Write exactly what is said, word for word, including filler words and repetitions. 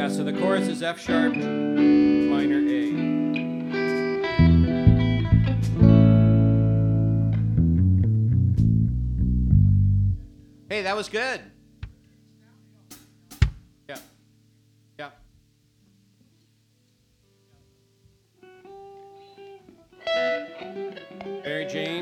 Yeah, so the chorus is F sharp, minor A. Hey, that was good. Yeah. Yeah. Mary Jane.